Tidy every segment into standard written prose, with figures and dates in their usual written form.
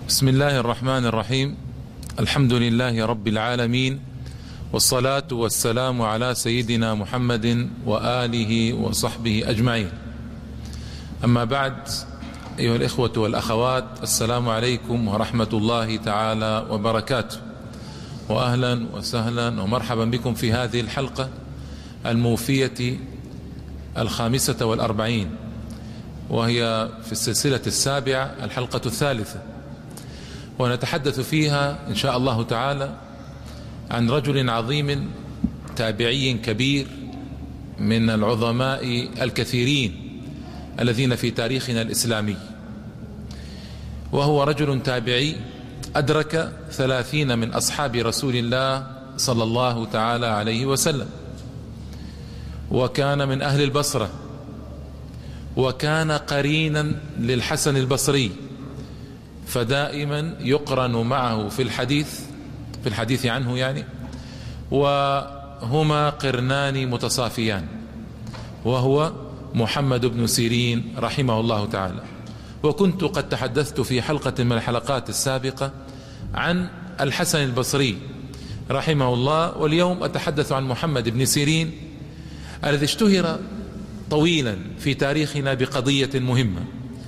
بسم الله الرحمن الرحيم. الحمد لله رب العالمين، والصلاة والسلام على سيدنا محمد وآله وصحبه أجمعين. أما بعد، أيها الإخوة والأخوات، السلام عليكم ورحمة الله تعالى وبركاته، وأهلا وسهلا ومرحبا بكم في هذه الحلقة الموفية 45، وهي في السلسلة 7، الحلقة 3، ونتحدث فيها إن شاء الله تعالى عن رجل عظيم تابعي كبير من العظماء الكثيرين الذين في تاريخنا الإسلامي، وهو رجل تابعي أدرك 30 من أصحاب رسول الله صلى الله تعالى عليه وسلم، وكان من أهل البصرة، وكان قرينا للحسن البصري، فدائما يقرن معه في الحديث عنه يعني، وهما قرنان متصافيان، وهو محمد بن سيرين رحمه الله تعالى. وكنت قد تحدثت في حلقة من الحلقات السابقة عن الحسن البصري رحمه الله، واليوم أتحدث عن محمد بن سيرين الذي اشتهر طويلا في تاريخنا بقضية مهمة،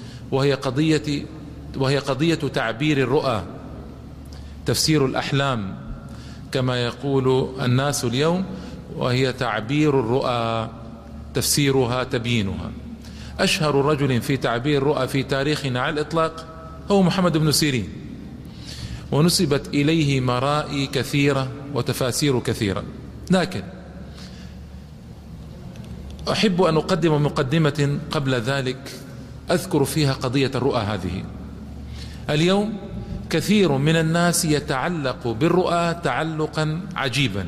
وهي قضية تعبير الرؤى، تفسير الأحلام كما يقول الناس اليوم، وهي تعبير الرؤى، تفسيرها، تبيينها. أشهر رجل في تعبير الرؤى في تاريخنا على الإطلاق هو محمد بن سيرين، ونسبت إليه مرائي كثيرة وتفاسير كثيرة، لكن أحب أن أقدم مقدمة قبل ذلك أذكر فيها قضية الرؤى هذه. اليوم كثير من الناس يتعلق بالرؤى تعلقا عجيبا،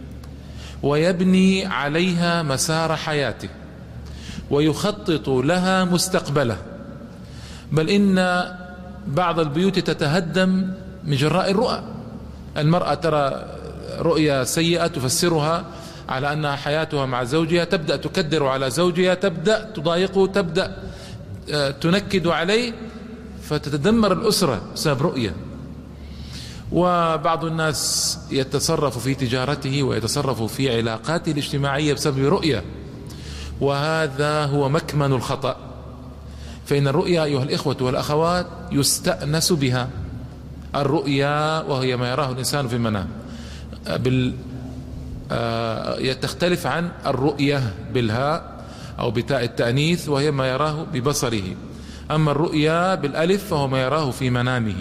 ويبني عليها مسار حياته، ويخطط لها مستقبله، بل إن بعض البيوت تتهدم من جراء الرؤى. المرأة ترى رؤيا سيئة تفسرها على أنها حياتها مع زوجها، تبدأ تكدر على زوجها، تبدأ تضايقه، تبدأ تنكد عليه، فتتدمر الأسرة بسبب رؤية. وبعض الناس يتصرف في تجارته ويتصرف في علاقاته الاجتماعية بسبب رؤية، وهذا هو مكمن الخطأ. فإن الرؤيا أيها الإخوة والأخوات يستأنس بها. الرؤيا وهي ما يراه الإنسان في المنام، تختلف عن الرؤية بالهاء أو بتاء التأنيث، وهي ما يراه ببصره. أما الرؤيا بالألف فهو ما يراه في منامه.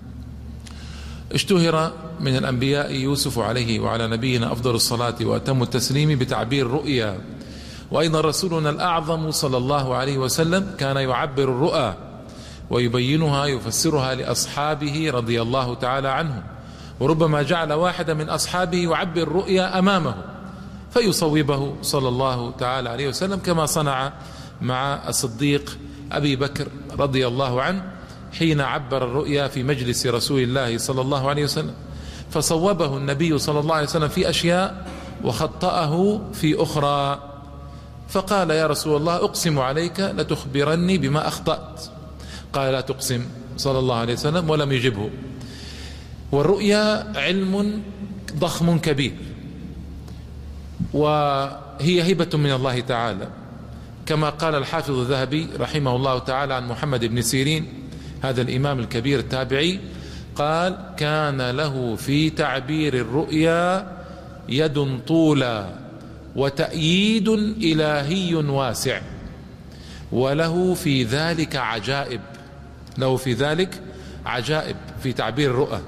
اشتهر من الأنبياء يوسف عليه وعلى نبينا أفضل الصلاة وأتم التسليم بتعبير الرؤيا، وأيضا رسولنا الأعظم صلى الله عليه وسلم كان يعبر الرؤى ويبينها، يفسرها لأصحابه رضي الله تعالى عنهم، وربما جعل واحدا من أصحابه يعبر الرؤيا أمامه فيصوبه صلى الله تعالى عليه وسلم، كما صنع مع الصديق أبي بكر رضي الله عنه حين عبر الرؤيا في مجلس رسول الله صلى الله عليه وسلم، فصوبه النبي صلى الله عليه وسلم في أشياء وخطأه في أخرى، فقال: يا رسول الله، أقسم عليك لتخبرني بما أخطأت. قال: لا تقسم صلى الله عليه وسلم، ولم يجبه. والرؤيا علم ضخم كبير، وهي هبة من الله تعالى، كما قال الحافظ الذهبي رحمه الله تعالى عن محمد بن سيرين هذا الإمام الكبير التابعي، قال: كان له في تعبير الرؤيا يد طولى وتأييد إلهي واسع، وله في ذلك عجائب، في تعبير الرؤى.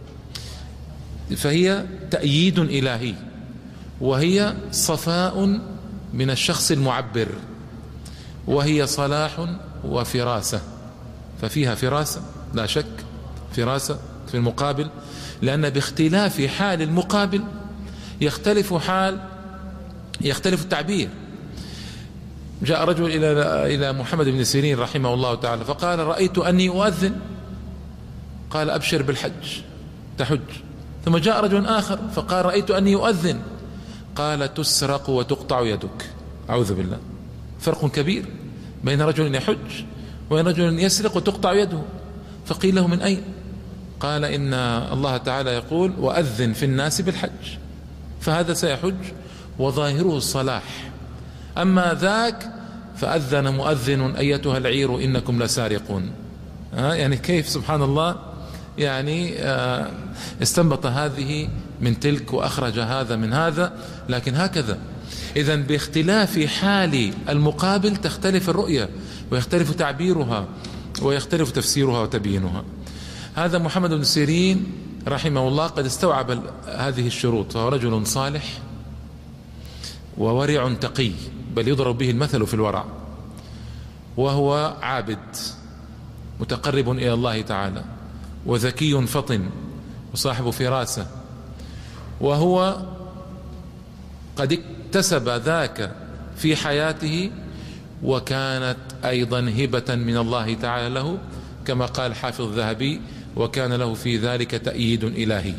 فهي تأييد إلهي، وهي صفاء من الشخص المعبر، وهي صلاح وفراسة. ففيها فراسة لا شك، فراسة في المقابل، لأن باختلاف حال المقابل يختلف التعبير. جاء رجل إلى محمد بن سيرين رحمه الله تعالى فقال: رأيت أني أؤذن. قال: أبشر بالحج، تحج. ثم جاء رجل آخر فقال: رأيت أني أؤذن. قال: تسرق وتقطع يدك. أعوذ بالله. فرق كبير بين رجل يحج وبين رجل يسرق وتقطع يده. فقيل له: من أين؟ قال إن الله تعالى يقول وأذن في الناس بالحج، فهذا سيحج وظاهره الصلاح. أما ذاك فأذن مؤذن أيتها العير إنكم لسارقون. يعني كيف سبحان الله، يعني استنبط هذه من تلك وأخرج هذا من هذا. لكن هكذا إذن باختلاف حال المقابل تختلف الرؤية ويختلف تعبيرها ويختلف تفسيرها وتبيينها. هذا محمد بن سيرين رحمه الله قد استوعب هذه الشروط، فهو رجل صالح وورع تقي، بل يضرب به المثل في الورع، وهو عابد متقرب إلى الله تعالى، وذكي فطن وصاحب فراسة، وهو قد اكتسب ذاك في حياته، وكانت أيضا هبة من الله تعالى له، كما قال حافظ الذهبي وكان له في ذلك تأييد إلهي.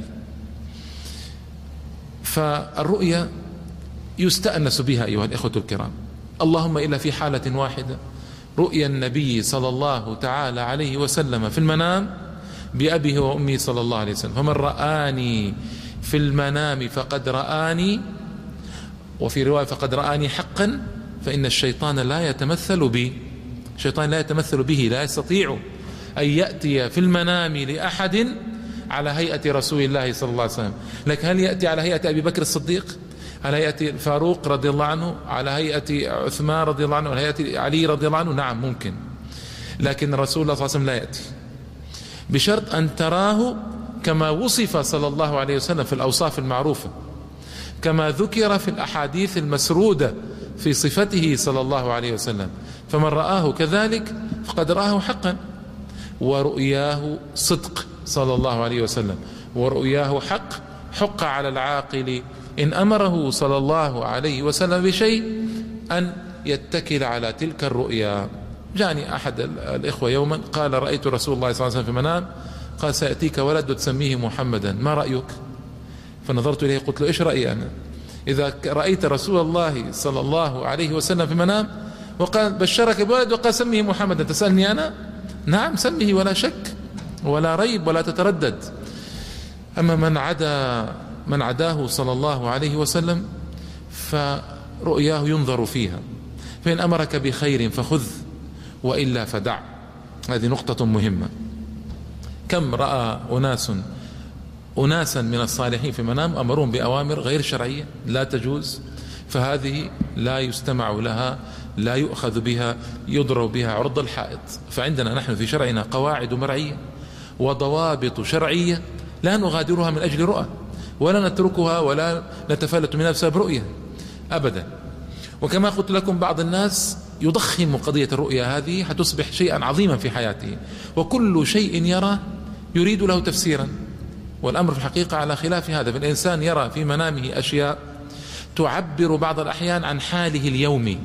فالرؤيا يستأنس بها أيها الإخوة الكرام، اللهم إلا في حالة واحدة، رؤيا النبي صلى الله تعالى عليه وسلم في المنام بأبيه وأمي صلى الله عليه وسلم، فمن رآني في المنام فقد رآني، وفي رواية فقد رآني حقا، فإن الشيطان لا يتمثل بي، الشيطان لا يتمثل به، لا يستطيع أن يأتي في المنام لأحد على هيئة رسول الله صلى الله عليه وسلم. لكن هل يأتي على هيئة أبي بكر الصديق، على هيئة الفاروق رضي الله عنه، على هيئة عثمان رضي الله عنه، على هيئة علي رضي الله عنه؟ نعم ممكن، لكن رسول الله صلى الله عليه وسلم لا يأتي، بشرط أن تراه كما وصف صلى الله عليه وسلم في الأوصاف المعروفة، كما ذكر في الأحاديث المسرودة في صفته صلى الله عليه وسلم. فمن رآه كذلك فقد رآه حقا، ورؤياه صدق صلى الله عليه وسلم، ورؤياه حق. حق على العاقل إن أمره صلى الله عليه وسلم بشيء أن يتكل على تلك الرؤيا. جاني أحد الإخوة يوما قال رأيت رسول الله صلى الله عليه وسلم في المنام، قال سيأتيك ولد وتسميه محمدا، ما رأيك؟ فنظرت إليه قلت له إيش رأيي أنا؟ إذا رأيت رسول الله صلى الله عليه وسلم في المنام وقال بشرك بولد وقال سميه محمدا، تسألني أنا؟ نعم سميه ولا شك ولا ريب ولا تتردد. أما من عداه صلى الله عليه وسلم فرؤياه ينظر فيها، فإن أمرك بخير فخذ وإلا فدع. هذه نقطة مهمة. كم رأى أناسا من الصالحين في المنام أمرهم بأوامر غير شرعية لا تجوز، فهذه لا يستمع لها، لا يؤخذ بها، يضرب بها عرض الحائط. فعندنا نحن في شرعنا قواعد مرعية وضوابط شرعية لا نغادرها من أجل رؤى، ولا نتركها ولا نتفلت منها بسبب رؤية أبدا. وكما قلت لكم بعض الناس يضخم قضية الرؤية هذه حتصبح شيئا عظيما في حياته، وكل شيء يرى يريد له تفسيرا، والأمر في الحقيقة على خلاف هذا. فالإنسان يرى في منامه أشياء تعبر بعض الأحيان عن حاله اليومي،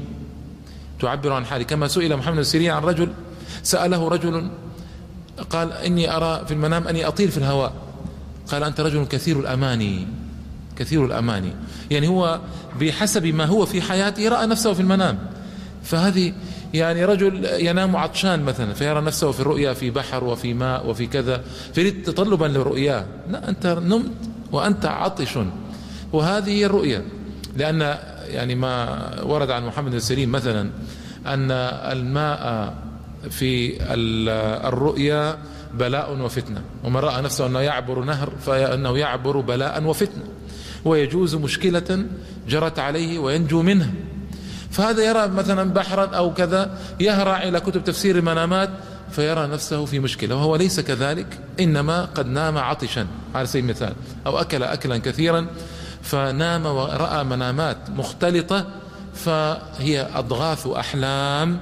تعبر عن حاله. كما سئل محمد بن سيرين عن رجل، سأله رجل قال إني أرى في المنام أني أطير في الهواء، قال أنت رجل كثير الأماني، كثير الأماني، يعني هو بحسب ما هو في حياته رأى نفسه في المنام. فهذه يعني رجل ينام عطشان مثلا فيرى نفسه في الرؤيا في بحر وفي ماء وفي كذا، فيريد تطلبا للرؤيا، لا أنت نمت وأنت عطش، وهذه هي الرؤيا. لأن يعني ما ورد عن محمد بن سيرين مثلا أن الماء في الرؤيا بلاء وفتنة، ومن رأى نفسه أنه يعبر نهر فإنه يعبر بلاء وفتنة، ويجوز مشكلة جرت عليه وينجو منها. فهذا يرى مثلا بحرا أو كذا، يهرع إلى كتب تفسير المنامات فيرى نفسه في مشكلة، وهو ليس كذلك، إنما قد نام عطشا على سبيل المثال، أو أكل أكلا كثيرا فنام ورأى منامات مختلطة، فهي أضغاث أحلام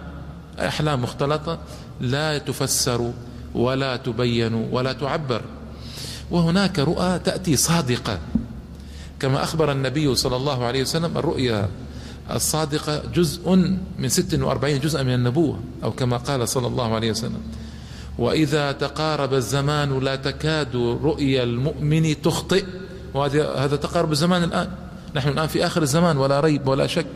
مختلطة لا تفسر ولا تبين ولا تعبر. وهناك رؤى تأتي صادقة، كما أخبر النبي صلى الله عليه وسلم الرؤيا الصادقة جزء من 46 جزءا من النبوة، أو كما قال صلى الله عليه وسلم وإذا تقارب الزمان لا تكاد رؤيا المؤمن تخطئ. وهذا تقارب الزمان الآن، نحن الآن في آخر الزمان ولا ريب ولا شك.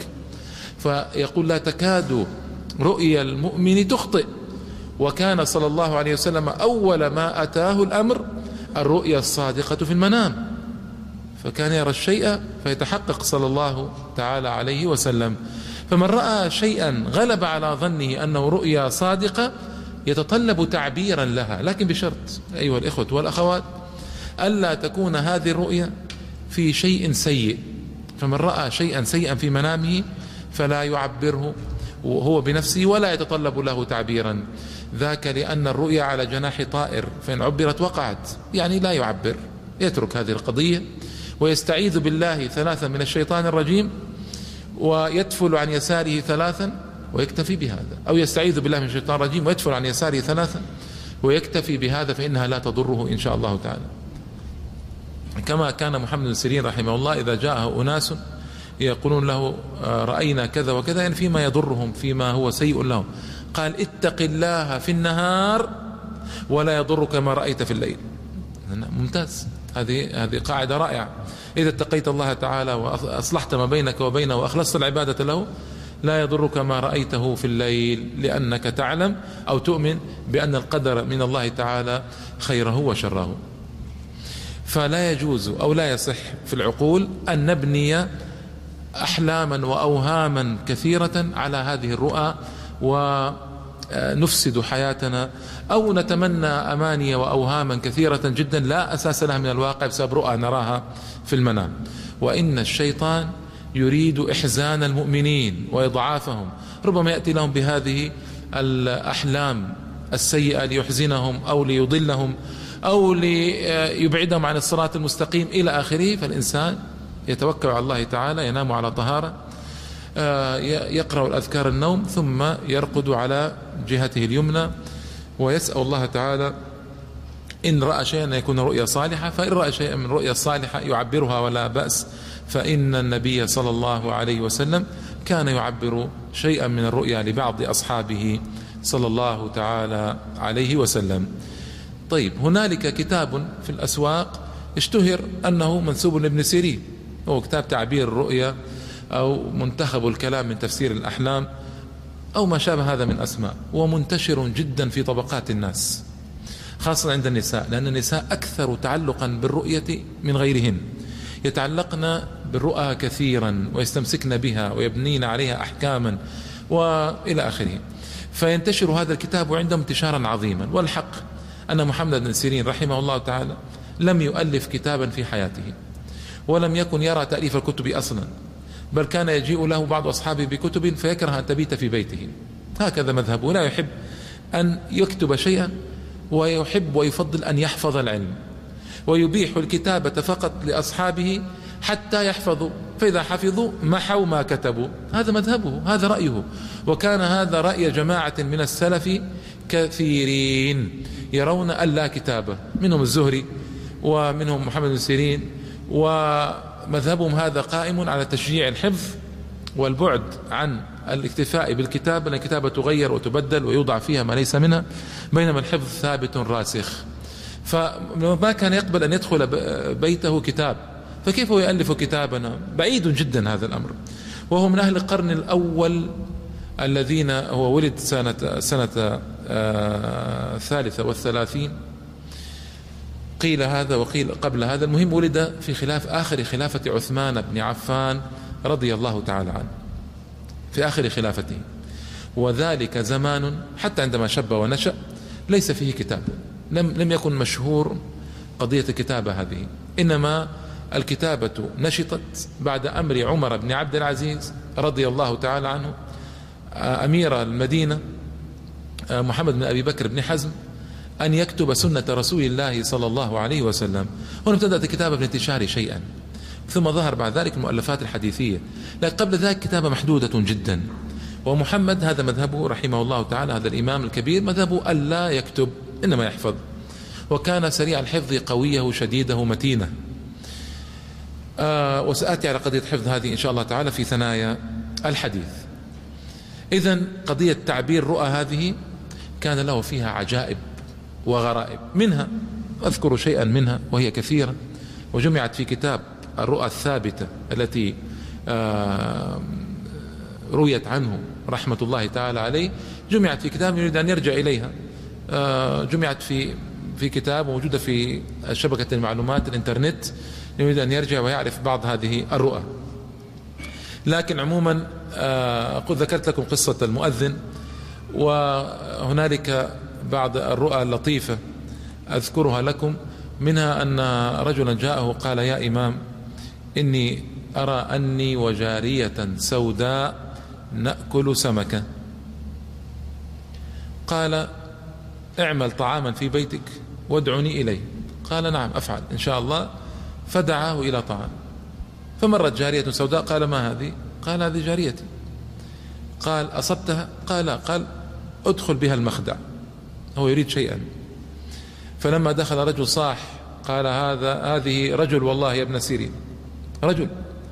فيقول لا تكاد رؤيا المؤمن تخطئ. وكان صلى الله عليه وسلم أول ما أتاه الأمر الرؤيا الصادقة في المنام، فكان يرى الشيء فيتحقق صلى الله تعالى عليه وسلم. فمن رأى شيئا غلب على ظنه أنه رؤيا صادقة يتطلب تعبيرا لها، لكن بشرط أيها الإخوة والأخوات ألا تكون هذه الرؤيا في شيء سيء. فمن رأى شيئا سيئا في منامه فلا يعبره وهو بنفسه ولا يتطلب له تعبيرا، ذاك لأن الرؤيا على جناح طائر، فإن عبرت وقعت، يعني لا يعبر، يترك هذه القضية ويستعيذ بالله 3 من الشيطان الرجيم ويتفل عن يساره 3 ويكتفي بهذا، أو يستعيذ بالله من الشيطان الرجيم ويتفل عن يساره 3 ويكتفي بهذا، فإنها لا تضره إن شاء الله تعالى. كما كان محمد بن سيرين رحمه الله إذا جاءه أناس يقولون له رأينا كذا وكذا، يعني فيما يضرهم، فيما هو سيء لهم، قال اتق الله في النهار ولا يضرك ما رأيت في الليل. ممتاز، هذه قاعدة رائعة. إذا اتقيت الله تعالى وأصلحت ما بينك وبينه وأخلصت العبادة له لا يضرك ما رأيته في الليل، لأنك تعلم أو تؤمن بأن القدر من الله تعالى خيره وشره. فلا يجوز أو لا يصح في العقول أن نبني أحلاما وأوهاما كثيرة على هذه الرؤى ونفسد حياتنا، أو نتمنى أماني وأوهاما كثيرة جدا لا أساس لها من الواقع بسبب رؤى نراها في المنام. وإن الشيطان يريد إحزان المؤمنين وإضعافهم، ربما يأتي لهم بهذه الأحلام السيئة ليحزنهم أو ليضلهم أو ليبعدهم عن الصراط المستقيم إلى آخره. فالإنسان يتوكل على الله تعالى، ينام على طهارة، يقرأ الأذكار النوم، ثم يرقد على جهته اليمنى ويسأل الله تعالى إن رأى شيئا أن يكون رؤيا صالحة، فإن رأى شيئا من رؤيا الصالحة يعبرها ولا بأس، فإن النبي صلى الله عليه وسلم كان يعبر شيئا من الرؤيا لبعض أصحابه صلى الله تعالى عليه وسلم. طيب، هنالك كتاب في الأسواق اشتهر أنه منسوب لابن سيرين، هو كتاب تعبير الرؤيا أو منتخب الكلام من تفسير الأحلام أو ما شابه هذا من أسماء، ومنتشر جدا في طبقات الناس خاصة عند النساء، لأن النساء أكثر تعلقا بالرؤية من غيرهن، يتعلقن بالرؤى كثيرا ويستمسكن بها ويبنين عليها أحكاما وإلى آخره، فينتشر هذا الكتاب عندهم انتشارا عظيما. والحق أن محمد بن سيرين رحمه الله تعالى لم يؤلف كتابا في حياته، ولم يكن يرى تأليف الكتب أصلا، بل كان يجيء له بعض أصحابه بكتب فيكره أن تبيت في بيته، هكذا مذهبه، لا يحب أن يكتب شيئا ويحب ويفضل أن يحفظ العلم، ويبيح الكتابة فقط لأصحابه حتى يحفظوا، فإذا حفظوا محوا ما كتبوا. هذا مذهبه، هذا رأيه، وكان هذا رأي جماعة من السلف كثيرين يرون ألا كتابة، منهم الزهري ومنهم محمد بن سيرين، ومذهبهم هذا قائم على تشجيع الحفظ والبعد عن الاكتفاء بالكتابة، لأن الكتابة تغير وتبدل ويوضع فيها ما ليس منها، بينما الحفظ ثابت راسخ. فما كان يقبل أن يدخل بيته كتاب، فكيف هو يؤلف كتابنا؟ بعيد جدا هذا الأمر. وهو من أهل القرن الأول الذين هو ولد سنة 33، قيل هذا وقيل قبل هذا، المهم ولد في آخر خلافة عثمان بن عفان رضي الله تعالى عنه، في آخر خلافته، وذلك زمان حتى عندما شب ونشأ ليس فيه كتاب، لم يكن مشهور قضية الكتابة هذه، إنما الكتابة نشطت بعد أمر عمر بن عبد العزيز رضي الله تعالى عنه أمير المدينة محمد بن أبي بكر بن حزم أن يكتب سنة رسول الله صلى الله عليه وسلم. هنا ابتدأت الكتابة بالانتشار شيئا، ثم ظهر بعد ذلك المؤلفات الحديثية، لكن قبل ذلك كتابة محدودة جدا. ومحمد هذا مذهبه رحمه الله تعالى، هذا الإمام الكبير مذهبه ألا يكتب إنما يحفظ، وكان سريع الحفظ قويه شديده متينه. وسآتي على قضية حفظ هذه إن شاء الله تعالى في ثنايا الحديث. إذن قضية تعبير رؤى هذه كان له فيها عجائب وغرائب، منها أذكر شيئا منها وهي كثيرة، وجمعت في كتاب الرؤى الثابتة التي رويت عنه رحمة الله تعالى عليه، جمعت في كتاب يريد أن يرجع إليها، جمعت في كتاب موجودة في شبكة المعلومات الإنترنت، يريد أن يرجع ويعرف بعض هذه الرؤى. لكن عموما قد ذكرت لكم قصة المؤذن، وهنالك بعض الرؤى اللطيفة أذكرها لكم. منها أن رجلا جاءه قال: يا إمام، إني أرى أني وجارية سوداء نأكل سمكة. قال: اعمل طعاما في بيتك وادعني إليه. قال: نعم أفعل إن شاء الله. فدعاه إلى طعام، فمرت جارية سوداء. قال: ما هذه؟ قال: هذه جاريتي. قال: أصبتها؟ قال: قال: ادخل بها المخدع. هو يريد شيئا. فلما دخل رجل صاح، قال: هذه رجل والله يا ابن سيرين، رجل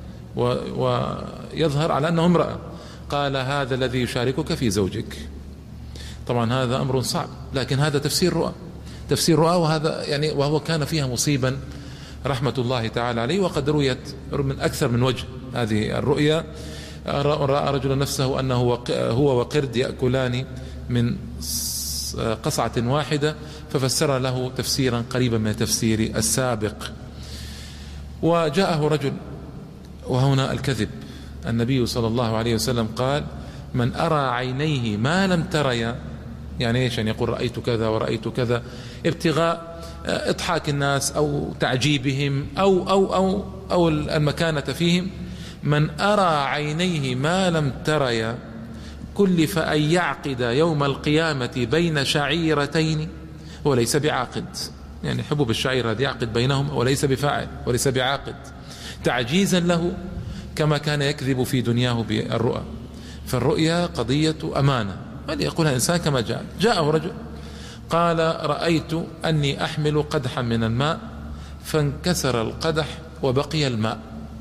ويظهر على أنه امرأة. قال: هذا الذي يشاركك في زوجك. طبعا هذا أمر صعب، لكن هذا تفسير رؤى، تفسير رؤى. وهذا يعني وهو كان فيها مصيبا رحمة الله تعالى عليه. وقد رويت من أكثر من وجه هذه الرؤيا. رأى رجل نفسه أنه هو وقرد يأكلان من قصعة واحدة، ففسر له تفسيرا قريبا من تفسير السابق. وجاءه رجل، وهنا الكذب. النبي صلى الله عليه وسلم قال: من أرى عينيه ما لم تريا، يعني ايش؟ يعني يقول رأيت كذا ورأيت كذا، ابتغاء إضحاك الناس أو تعجيبهم أو المكانة فيهم. من أرى عينيه ما لم تريا كلف أن يعقد يوم القيامة بين شعيرتين وليس بعاقد. يعني حبوب الشعير هذه يعقد بينهم وليس بفاعل وليس بعاقد، تعجيزا له كما كان يكذب في دنياه بالرؤى. فالرؤيا قضية أمانة، وليقولها إنسان كما جاء. جاءه رجل قال: رأيت أني أحمل قدحا من الماء فانكسر القدح وبقي الماء.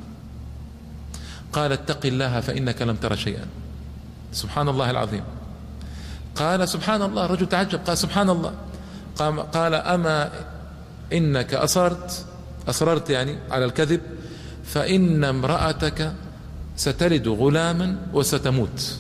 قال: اتق الله فإنك لم تر شيئا. سبحان الله العظيم. قال: سبحان الله. الرجل تعجب، قال: سبحان الله. قال: أما إنك أصررت يعني على الكذب، فإن امرأتك ستلد غلاما وستموت.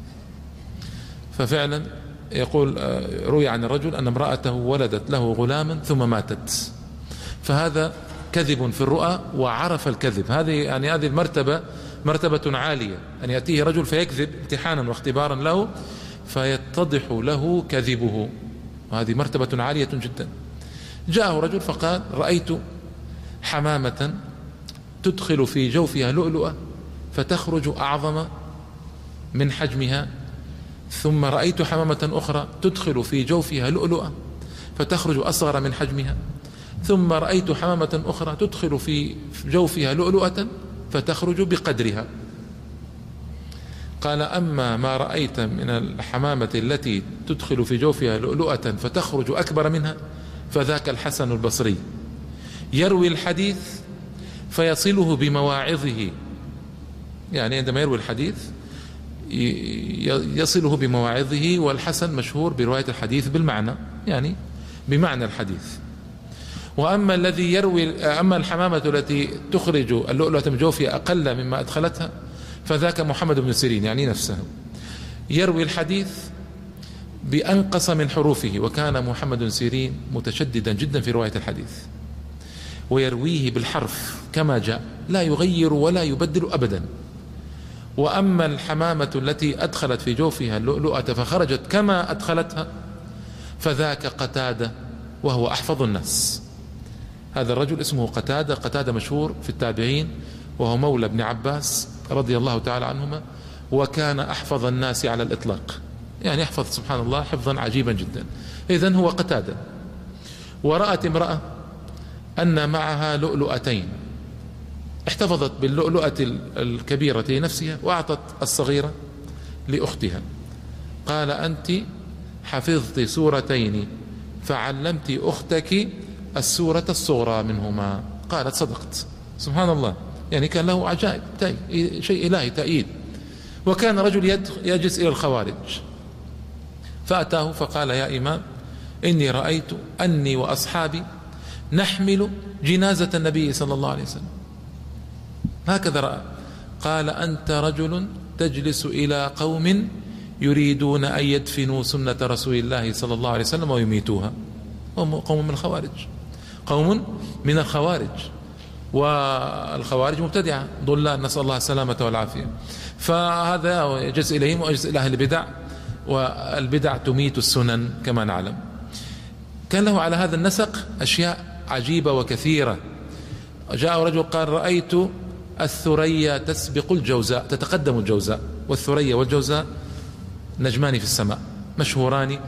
ففعلا يقول روي عن الرجل أن امرأته ولدت له غلاما ثم ماتت. فهذا كذب في الرؤى وعرف الكذب. هذه المرتبة مرتبة عالية، أن يأتيه رجل فيكذب امتحانا واختبارا له فيتضح له كذبه، وهذه مرتبة عالية جدا. جاءه رجل فقال: رأيت حمامة تدخل في جوفها لؤلؤة فتخرج أعظم من حجمها، ثم رأيت حمامة أخرى تدخل في جوفها لؤلؤة فتخرج أصغر من حجمها، ثم رأيت حمامة أخرى تدخل في جوفها لؤلؤة فتخرج بقدرها. قال: أما ما رأيت من الحمامة التي تدخل في جوفها لؤلؤة فتخرج أكبر منها فذاك الحسن البصري يروي الحديث فيصله بمواعظه. يعني عندما يروي الحديث يصله بمواعظه، والحسن مشهور برواية الحديث بالمعنى، يعني بمعنى الحديث. وأما الذي يروي أما الحمامة التي تخرج اللؤلؤة من جوفها أقل مما أدخلتها فذاك محمد بن سيرين، يعني نفسه، يروي الحديث بأنقص من حروفه. وكان محمد بن سيرين متشددا جدا في رواية الحديث، ويرويه بالحرف كما جاء، لا يغير ولا يبدل أبدا. وأما الحمامة التي أدخلت في جوفها اللؤلؤة فخرجت كما أدخلتها فذاك قتادة، وهو أحفظ الناس. هذا الرجل اسمه قتادة مشهور في التابعين، وهو مولى ابن عباس رضي الله تعالى عنهما، وكان أحفظ الناس على الإطلاق، يعني يحفظ سبحان الله حفظا عجيبا جدا. إذن هو قتادة. ورأت امرأة أن معها لؤلؤتين، احتفظت باللؤلؤة الكبيرة لنفسها وأعطت الصغيرة لأختها. قال: أنت حفظت سورتين فعلمت أختك السورة الصغرى منهما. قالت: صدقت. سبحان الله، يعني كان له عجائب، شيء إلهي، تأييد. وكان رجل يجلس إلى الخوارج فأتاه فقال: يا إمام، إني رأيت أني وأصحابي نحمل جنازة النبي صلى الله عليه وسلم. هكذا رأى. قال: أنت رجل تجلس إلى قوم يريدون أن يدفنوا سنة رسول الله صلى الله عليه وسلم ويميتوها. هم قوم من الخوارج، قوم من الخوارج، والخوارج مبتدعة ضلال، نسأل الله السلامة والعافية. فهذا يجز إليهم ويجز إلى أهل البدع، والبدع تميت السنن كما نعلم. كان له على هذا النسق أشياء عجيبة وكثيرة. جاء رجل قال: رأيت الثريا تسبق الجوزاء، تتقدم الجوزاء، والثريا والجوزاء نجمان في السماء مشهوران،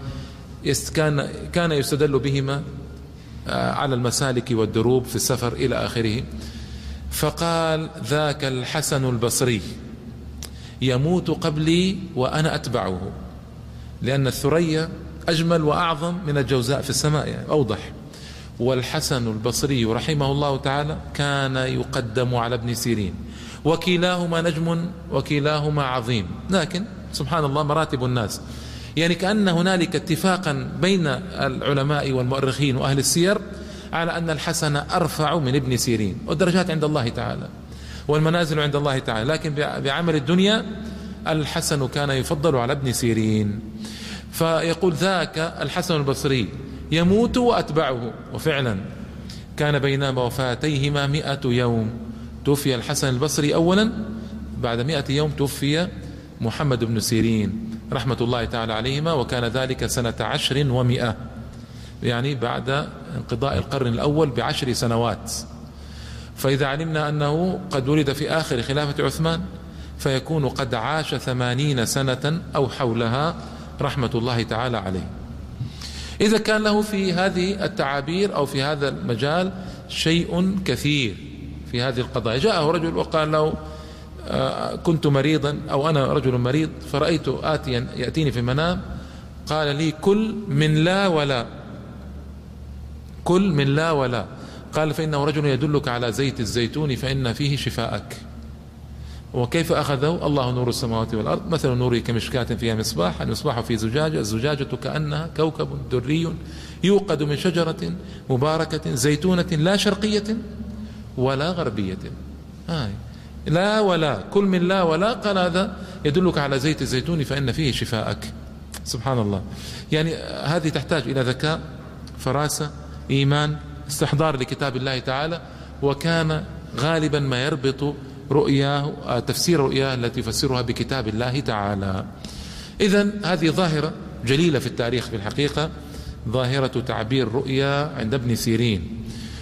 كان يستدل بهما على المسالك والدروب في السفر إلى آخره. فقال: ذاك الحسن البصري يموت قبلي وأنا أتبعه، لأن الثريا أجمل وأعظم من الجوزاء في السماء، يعني أوضح. والحسن البصري رحمه الله تعالى كان يقدم على ابن سيرين، وكلاهما نجم وكلاهما عظيم، لكن سبحان الله مراتب الناس. يعني كأن هنالك اتفاقا بين العلماء والمؤرخين وأهل السير على أن الحسن أرفع من ابن سيرين، والدرجات عند الله تعالى والمنازل عند الله تعالى، لكن بعمل الدنيا الحسن كان يفضل على ابن سيرين. فيقول: ذاك الحسن البصري يموت وأتبعه. وفعلا كان بين وفاتيهما 100 يوم، توفي الحسن البصري أولا، بعد 100 يوم توفي محمد بن سيرين رحمة الله تعالى عليهما، وكان ذلك سنة 10 و100، يعني بعد انقضاء القرن الأول ب10 سنوات. فإذا علمنا أنه قد ولد في آخر خلافة عثمان، فيكون قد عاش 80 سنة أو حولها رحمة الله تعالى عليه. إذا كان له في هذه التعابير أو في هذا المجال شيء كثير في هذه القضايا. جاءه رجل وقال له: كنت مريضا، أو أنا رجل مريض، فرأيت آتيا يأتيني في المنام قال لي: كل من لا ولا، كل من لا ولا. قال: فإنه رجل يدلك على زيت الزيتون فإن فيه شفاءك. وكيف أخذه؟ الله نور السماوات والأرض، مثل نوره كمشكاة فيها مصباح، المصباح في زجاجة، الزجاجة كأنها كوكب دري يوقد من شجرة مباركة زيتونة لا شرقية ولا غربية. لا ولا، كل من لا ولا. قال: هذا يدلك على زيت الزيتون فإن فيه شفاءك. سبحان الله. يعني هذه تحتاج إلى ذكاء، فراسة، إيمان، استحضار لكتاب الله تعالى. وكان غالبا ما يربط رؤياه، تفسير رؤياه التي يفسرها بكتاب الله تعالى. إذن هذه ظاهرة جليلة في التاريخ في الحقيقة، ظاهرة تعبير رؤيا عند ابن سيرين.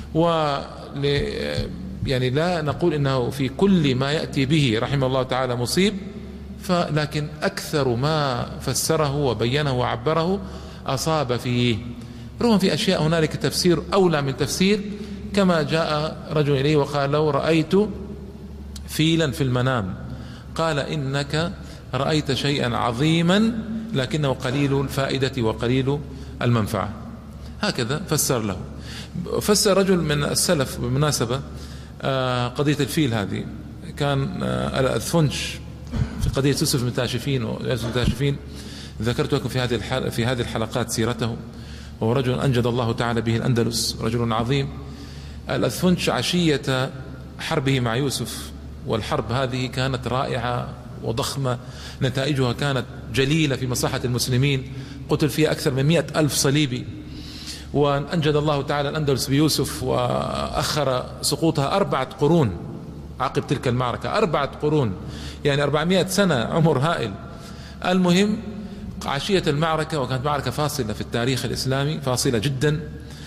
يعني لا نقول إنه في كل ما يأتي به رحمه الله تعالى مصيب، لكن أكثر ما فسره وبينه وعبره أصاب فيه. رغم في أشياء هنالك تفسير أولى من تفسير، كما جاء رجل إليه وقال له: رأيت فيلا في المنام. قال: إنك رأيت شيئا عظيما لكنه قليل الفائدة وقليل المنفعة. هكذا فسر له. فسر رجل من السلف بالمناسبة قضية الفيل هذه، كان الأذفنش في قضية يوسف المتاشفين، ذكرت لكم في هذه الحلقات سيرته، وهو رجل أنجد الله تعالى به الأندلس، رجل عظيم. الأذفنش عشية حربه مع يوسف، والحرب هذه كانت رائعة وضخمة، نتائجها كانت جليلة في مصلحة المسلمين، قتل فيها أكثر من 100,000 صليبي. وأنجد الله تعالى الأندلس بيوسف، وأخر سقوطها 4 قرون عقب تلك المعركة، 4 قرون، يعني 400 سنة، عمر هائل. المهم عشية المعركة، وكانت معركة فاصلة في التاريخ الإسلامي، فاصلة جدا،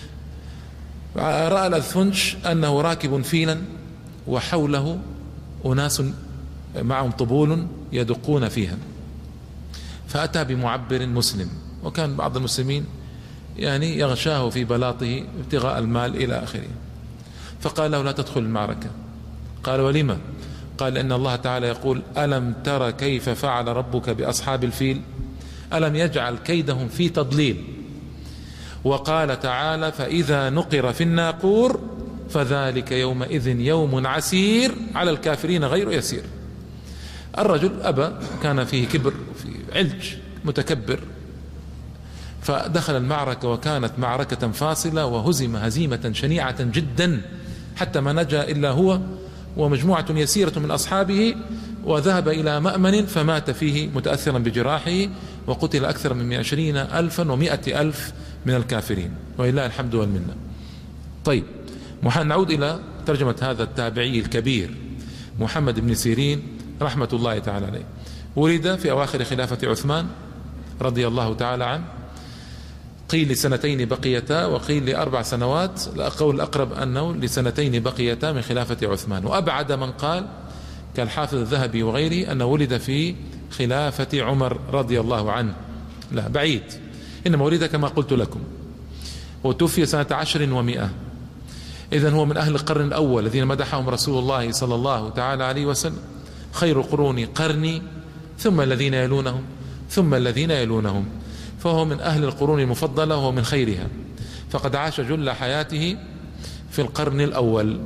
رأى الأذفنش أنه راكب فيلا وحوله أناس معهم طبول يدقون فيها، فأتى بمعبر مسلم، وكان بعض المسلمين يعني يغشاه في بلاطه ابتغاء المال إلى آخره. فقال له: لا تدخل المعركة. قال: ولما؟ قال: إن الله تعالى يقول: ألم تر كيف فعل ربك بأصحاب الفيل؟ ألم يجعل كيدهم في تضليل؟ وقال تعالى: فإذا نقر في الناقور فذلك يومئذ يوم عسير على الكافرين غير يسير. الرجل أبى، كان فيه كبر وفيه علج، متكبر، فدخل المعركة، وكانت معركة فاصلة، وهزم هزيمة شنيعة جدا، حتى ما نجا إلا هو ومجموعة يسيرة من أصحابه، وذهب إلى مأمن فمات فيه متأثرا بجراحه، وقتل أكثر من 20,000 و100,000 من الكافرين، ولله الحمد والمنة. طيب، نعود إلى ترجمة هذا التابعي الكبير محمد بن سيرين رحمة الله تعالى عليه. ولد في أواخر خلافة عثمان رضي الله تعالى عنه، قيل لسنتين بقيتا وقيل ل4 سنوات، القول الأقرب أنه لسنتين بقيتا من خلافة عثمان، وأبعد من قال كالحافظ الذهبي وغيره أنه ولد في خلافة عمر رضي الله عنه. لا، بعيد، إنما ولد كما قلت لكم، وتوفي سنة 10 و100. إذن هو من أهل القرن الأول الذين مدحهم رسول الله صلى الله تعالى عليه وسلم: خير قروني قرني ثم الذين يلونهم ثم الذين يلونهم. فهو من أهل القرون المفضلة وهو من خيرها، فقد عاش جل حياته في القرن الأول،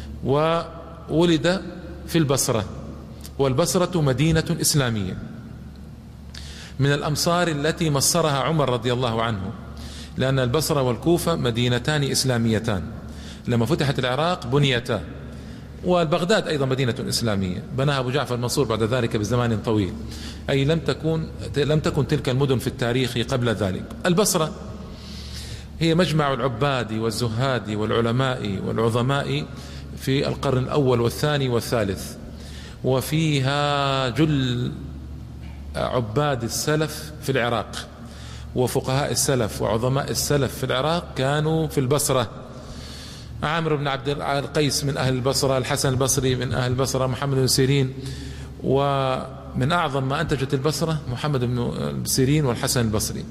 وولد في البصرة، والبصرة مدينة إسلامية من الأمصار التي مصرها عمر رضي الله عنه، لأن البصرة والكوفة مدينتان إسلاميتان، لما فتحت العراق بنيتا، والبغداد أيضا مدينة إسلامية بناها أبو جعفر المنصور بعد ذلك بزمان طويل، أي لم تكن تلك المدن في التاريخ قبل ذلك. البصرة هي مجمع العباد والزهاد والعلماء والعظماء في القرن الأول والثاني والثالث، وفيها جل عباد السلف في العراق، وفقهاء السلف وعظماء السلف في العراق كانوا في البصرة. عامر بن عبد القيس من أهل البصرة، الحسن البصري من أهل البصرة، محمد بن سيرين، ومن أعظم ما أنتجت البصرة محمد بن سيرين والحسن البصري.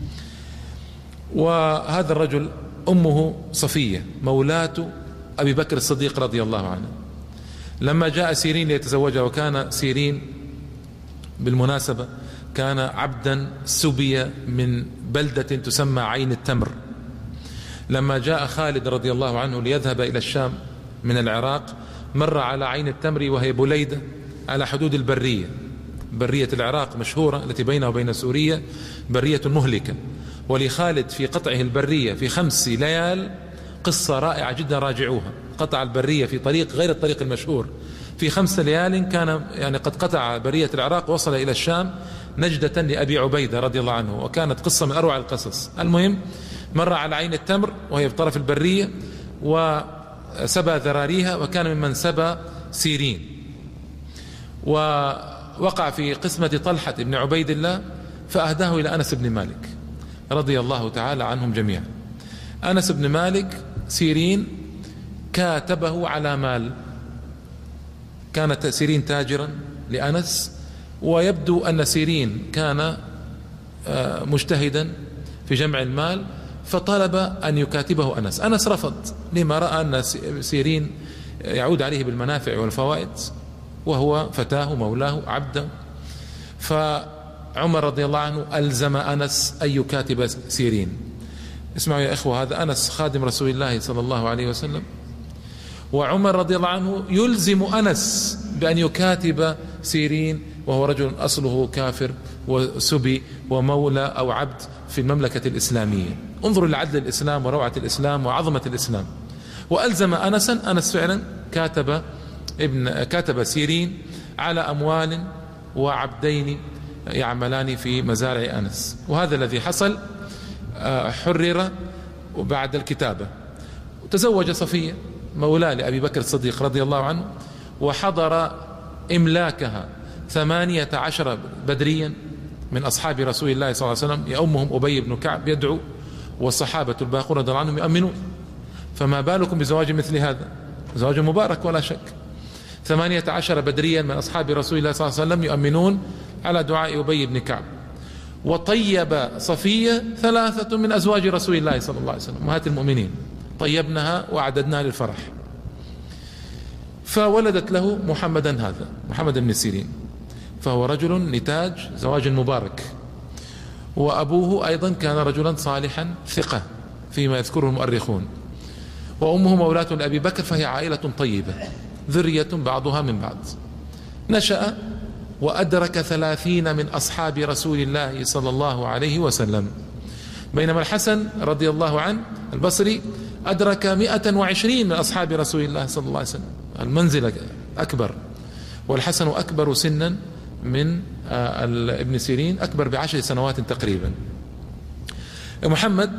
وهذا الرجل أمه صفية مولاة أبي بكر الصديق رضي الله عنه. لما جاء سيرين ليتزوجها، وكان سيرين بالمناسبة كان عبدا سبي من بلدة تسمى عين التمر، لما جاء خالد رضي الله عنه ليذهب إلى الشام من العراق مر على عين التمر، وهي بليدة على حدود البرية، برية العراق مشهورة التي بينها وبين سوريا برية مهلكة، ولخالد في قطعه البرية في 5 ليال قصة رائعة جدا، راجعوها. قطع البرية في طريق غير الطريق المشهور في 5 ليال، كان يعني قد قطع برية العراق وصل إلى الشام نجدة لأبي عبيدة رضي الله عنه، وكانت قصة من أروع القصص. المهم، مر على عين التمر وهي بطرف البرية، وسبى ذراريها، وكان ممن سبى سيرين، ووقع في قسمة طلحة بن عبيد الله، فأهداه إلى أنس بن مالك رضي الله تعالى عنهم جميعا. أنس بن مالك سيرين كاتبه على مال، كانت سيرين تاجرا لأنس، ويبدو أن سيرين كان مجتهدا في جمع المال، فطلب أن يكاتبه أنس. أنس رفض، لما رأى أن سيرين يعود عليه بالمنافع والفوائد، وهو فتاه مولاه عبده. فعمر رضي الله عنه ألزم أنس أن يكاتب سيرين. اسمعوا يا إخوة، هذا أنس خادم رسول الله صلى الله عليه وسلم، وعمر رضي الله عنه يلزم أنس بأن يكاتب سيرين، وهو رجل أصله كافر وسبي ومولى أو عبد في المملكة الإسلامية. انظروا لعدل الإسلام وروعة الإسلام وعظمة الإسلام. وألزم أنسا، أنس فعلا كاتب سيرين على أموال وعبدين يعملان في مزارع أنس، وهذا الذي حصل. حرر بعد الكتابة، وتزوج صفية مولاه لأبي بكر الصديق رضي الله عنه، وحضر إملاكها 18 بدريا من أصحاب رسول الله صلى الله عليه وسلم، يأمهم أبي بن كعب يدعو، والصحابة الباقون رضي الله عنهم يؤمنون. فما بالكم بزواج مثل هذا، زواج مبارك ولا شك. 18 بدريا من أصحاب رسول الله صلى الله عليه وسلم يؤمنون على دعاء أبي بن كعب. وطيب صفية 3 من أزواج رسول الله صلى الله عليه وسلم أمهات المؤمنين، طيبناها وأعددناها للفرح، فولدت له محمدا، هذا محمد بن سيرين، فهو رجل نتاج زواج مبارك. وأبوه أيضا كان رجلا صالحا ثقة فيما يذكره المؤرخون، وأمه مولاة لأبي بكر، فهي عائلة طيبة ذرية بعضها من بعض. نشأ وأدرك 30 من أصحاب رسول الله صلى الله عليه وسلم، بينما الحسن رضي الله عنه البصري أدرك 120 من أصحاب رسول الله صلى الله عليه وسلم، المنزلة أكبر. والحسن أكبر سنا من ابن سيرين، أكبر ب10 سنوات تقريبا. محمد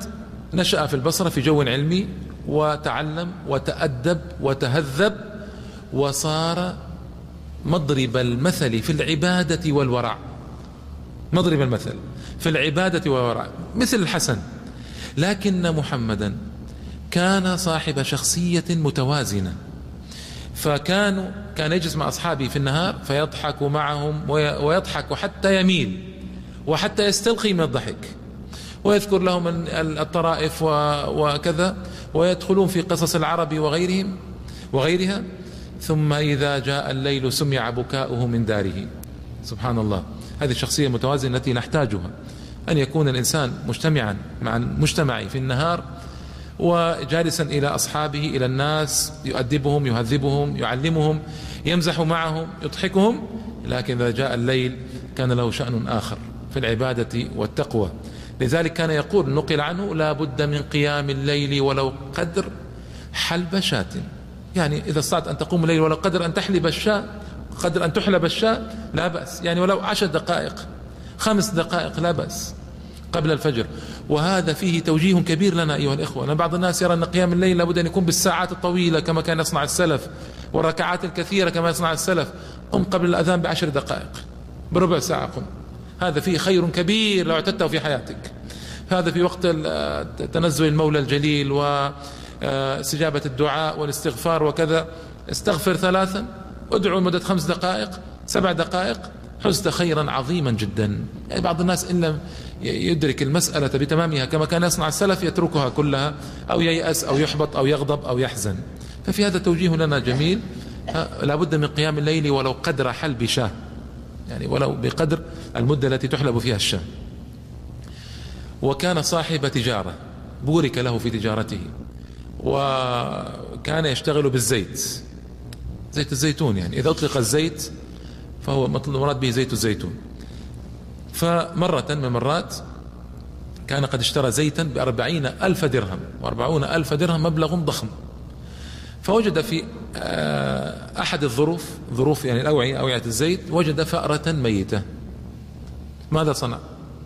نشأ في البصرة في جو علمي، وتعلم وتأدب وتهذب، وصار مضرب المثل في العبادة والورع. مضرب المثل في العبادة والورع مثل الحسن. لكن محمدا كان صاحب شخصية متوازنة، كان يجلس مع أصحابه في النهار فيضحك معهم، ويضحك حتى يميل وحتى يستلقي من الضحك، ويذكر لهم الطرائف وكذا، ويدخلون في قصص العرب وغيرها. ثم إذا جاء الليل سمع بكاؤه من داره. سبحان الله، هذه الشخصية المتوازنة التي نحتاجها، أن يكون الإنسان مجتمعا مع المجتمع في النهار، وجالسا إلى أصحابه إلى الناس، يؤدبهم يهذبهم يعلمهم يمزح معهم يضحكهم. لكن إذا جاء الليل كان له شأن آخر في العبادة والتقوى. لذلك كان يقول، نقل عنه: لا بد من قيام الليل ولو قدر حلب شاة. يعني إذا استطعت أن تقوم الليل ولو قدر أن تحلب الشاة، قدر أن تحلب الشاة لا بأس، يعني ولو 10 دقائق 5 دقائق لا بأس قبل الفجر. وهذا فيه توجيه كبير لنا أيها الإخوة، لأن بعض الناس يرى أن قيام الليل لابد أن يكون بالساعات الطويلة كما كان يصنع السلف، والركعات الكثيرة كما يصنع السلف. قم قبل الأذان ب10 دقائق، بربع ساعة قم. هذا فيه خير كبير لو اعتدته في حياتك. هذا في وقت تنزل المولى الجليل واستجابة الدعاء والاستغفار وكذا. استغفر 3، ادعو لمدة 5 دقائق 7 دقائق، حزت خيرا عظيما جدا. يعني بعض الناس إن لم يدرك المسألة بتمامها كما كان يصنع السلف يتركها كلها، أو ييأس أو يحبط أو يغضب أو يحزن. ففي هذا توجيه لنا جميل. لابد من قيام الليل ولو قدر حلب شاه، يعني ولو بقدر المدة التي تحلب فيها الشاه. وكان صاحب تجارة، بورك له في تجارته، وكان يشتغل بالزيت، زيت الزيتون. يعني إذا أطلق الزيت فهو مراد به زيت الزيتون. فمرة من المرات كان قد اشترى زيتا ب40,000 درهم، و40,000 درهم مبلغ ضخم. فوجد في أحد ظروف يعني أوعية الزيت، وجد فأرة ميتة. ماذا صنع؟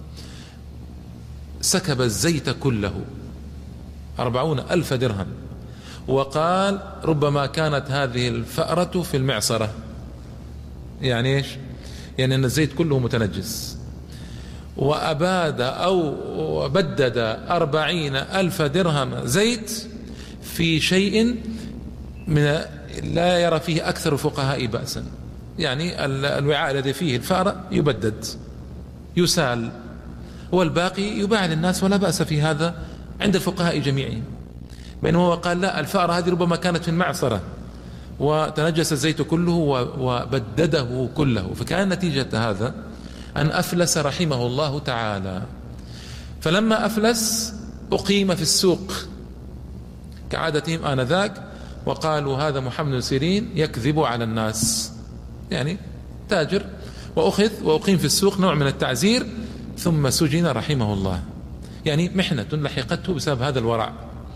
سكب الزيت كله 40,000 درهم، وقال: ربما كانت هذه الفأرة في المعصرة. يعني إيش؟ يعني أن الزيت كله متنجس. وأباد أو بدد 40,000 درهم زيت في شيء من لا يرى فيه أكثر الفقهاء بأسا. يعني الوعاء الذي فيه الفأرة يبدد يسال، والباقي يباع للناس ولا بأس في هذا عند الفقهاء جميعهم. بينما هو قال: لا، الفأرة هذه ربما كانت في المعصرة وتنجس الزيت كله وبدده كله. فكان نتيجة هذا أن أفلس رحمه الله تعالى. فلما أفلس أقيم في السوق كعادتهم آنذاك، وقالوا: هذا محمد بن سيرين يكذب على الناس. يعني تاجر، وأخذ وأقيم في السوق، نوع من التعزير. ثم سجن رحمه الله، يعني محنة لحقته بسبب هذا الورع.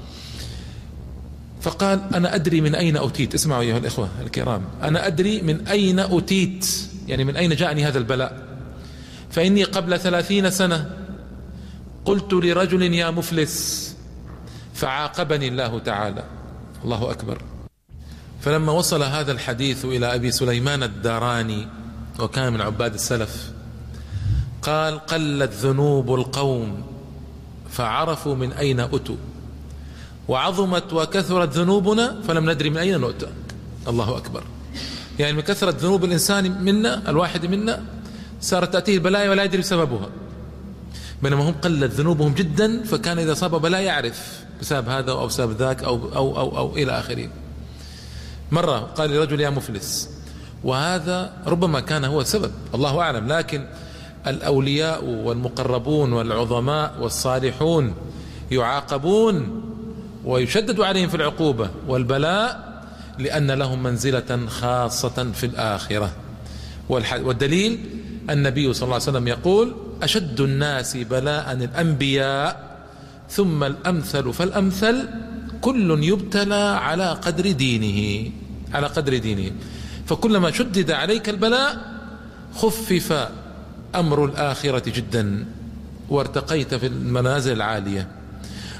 فقال: أنا أدري من أين أتيت. اسمعوا أيها الإخوة الكرام، أنا أدري من أين أتيت، يعني من أين جاءني هذا البلاء. فإني قبل 30 سنة قلت لرجل: يا مفلس، فعاقبني الله تعالى. الله أكبر. فلما وصل هذا الحديث إلى أبي سليمان الداراني، وكان من عباد السلف، قال: قلت ذنوب القوم فعرفوا من أين أتوا، وعظمت وكثرت ذنوبنا فلم ندري من أين نؤتى. الله أكبر. يعني من كثرة ذنوب الإنسان منا، الواحد منا، صارت تأتيه البلايا ولا يدري سببها، بينما هم قلت ذنوبهم جدا، فكان إذا صاب بلاء يعرف بسبب هذا أو بسبب ذاك أو إلى آخره. مرة قال لرجل: يا مفلس، وهذا ربما كان هو السبب، الله أعلم. لكن الأولياء والمقربون والعظماء والصالحون يعاقبون ويشدد عليهم في العقوبة والبلاء لأن لهم منزلة خاصة في الآخرة. والدليل النبي صلى الله عليه وسلم يقول: أشد الناس بلاء الأنبياء، ثم الأمثل فالأمثل، كل يبتلى على قدر دينه. على قدر دينه. فكلما شدد عليك البلاء خفف أمر الآخرة جدا، وارتقيت في المنازل العالية.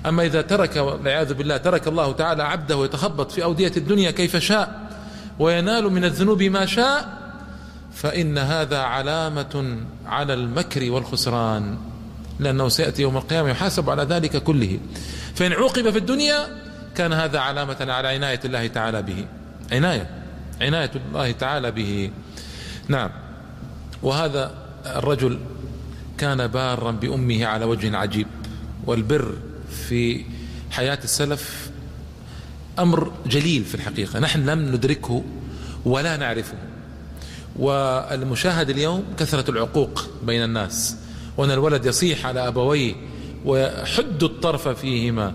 أما إذا ترك والعياذ بالله ترك الله تعالى عبده يتخبط في أودية الدنيا كيف شاء وينال من الذنوب ما شاء، فإن هذا علامة على المكر والخسران، لأنه سيأتي يوم القيامة يحاسب على ذلك كله. فإن عوقب في الدنيا كان هذا علامة على عناية الله تعالى به، عناية الله تعالى به. نعم. وهذا الرجل كان بارا بأمه على وجه عجيب، والبر في حياة السلف أمر جليل في الحقيقة، نحن لم ندركه ولا نعرفه. والمشاهد اليوم كثرة العقوق بين الناس، وأن الولد يصيح على أبويه ويحد الطرف فيهما،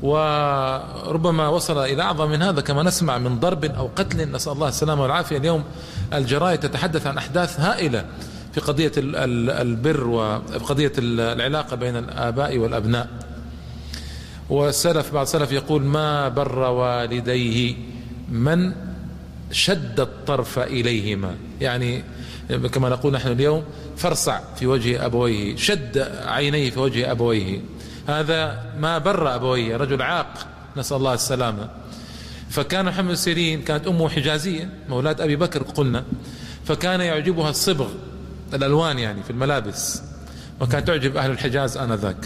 وربما وصل إلى أعظم من هذا كما نسمع من ضرب أو قتل، نسأل الله السلامة والعافية. اليوم الجرائد تتحدث عن أحداث هائلة في قضية البر وقضية العلاقة بين الآباء والأبناء. والسلف بعض السلف يقول: ما بر والديه من شد الطرف إليهما، يعني كما نقول نحن اليوم فرصع في وجه أبويه، شد عينيه في وجه أبويه، هذا ما بر أبويه، رجل عاق نسأل الله السلامة. فكان محمد بن سيرين كانت أمه حجازية مولاد أبي بكر قلنا، فكان يعجبها الصبغ الألوان يعني في الملابس، وكانت تعجب أهل الحجاز آنذاك.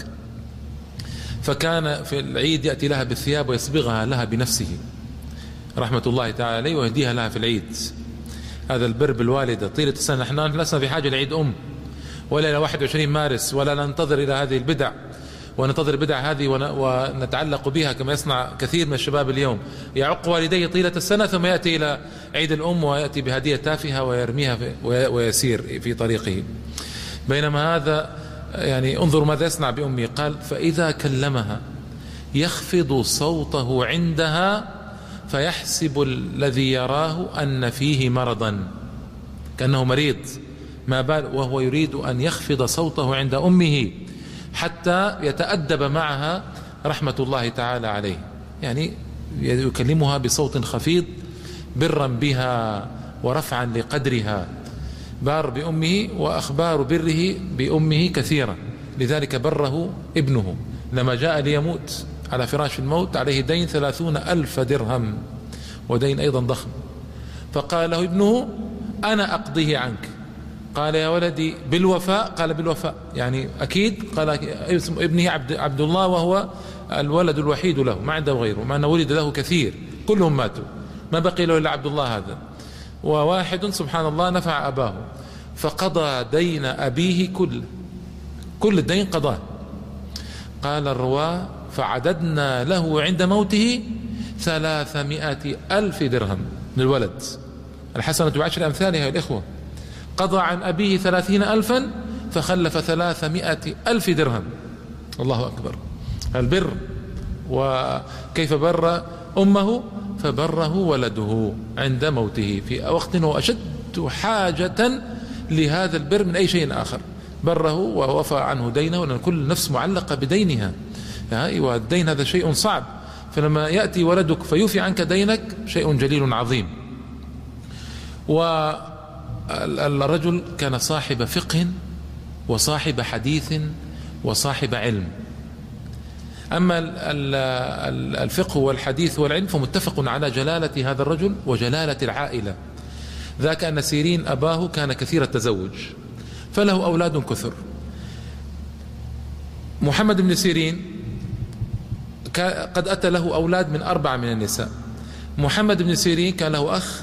فكان في العيد يأتي لها بالثياب ويصبغها لها بنفسه رحمة الله تعالى عليه، ويهديها لها في العيد. هذا البر بالوالدة طيلة السنة. نحن لسنا في حاجة لعيد ولا إلى 21 مارس، ولا ننتظر إلى هذه البدع وننتظر البدع هذه ونتعلق بها كما يصنع كثير من الشباب اليوم، يعق والديه طيلة السنة ثم يأتي إلى عيد الأم ويأتي بهدية تافهة ويرميها ويسير في طريقه. بينما هذا يعني انظروا ماذا يصنع بأمه، قال: فإذا كلمها يخفض صوته عندها فيحسب الذي يراه أن فيه مرضا، كأنه مريض، ما بال وهو يريد أن يخفض صوته عند أمه حتى يتأدب معها رحمة الله تعالى عليه، يعني يكلمها بصوت خفيض برا بها ورفعا لقدرها. بار بأمه، وأخبار بره بأمه كثيرة، لذلك بره ابنه لما جاء ليموت على فراش الموت عليه دين 30,000 درهم، ودين أيضا ضخم، فقال له ابنه: أنا أقضيه عنك. قال: يا ولدي بالوفاء؟ قال: بالوفاء، يعني أكيد. قال: اسم ابنه عبد الله، وهو الولد الوحيد له، ما عنده غيره، مع أنه ولد له كثير كلهم ماتوا، ما بقي له إلا عبد الله هذا، وواحد سبحان الله نفع أباه، فقضى دين أبيه كل الدين قضاه. قال الرواة: فعددنا له عند موته 300,000 درهم للولد، الحسنة ب10 أمثالها يا الإخوة. قضى عن أبيه 30,000 فخلف 300,000 درهم. الله أكبر. البر، وكيف بر أمه؟ فبره ولده عند موته في وقت هو أشد حاجة لهذا البر من أي شيء آخر، بره ووفى عنه دينه، لأن كل نفس معلقة بدينها، والدين هذا شيء صعب، فلما يأتي ولدك فيوفي عنك دينك شيء جليل عظيم. والرجل كان صاحب فقه وصاحب حديث وصاحب علم. أما الفقه والحديث والعلم فمتفق على جلالة هذا الرجل وجلالة العائلة. ذاك أن سيرين أباه كان كثير التزوج، فله أولاد كثر. محمد بن سيرين قد أتى له أولاد من 4 من النساء. محمد بن سيرين كان له أخ،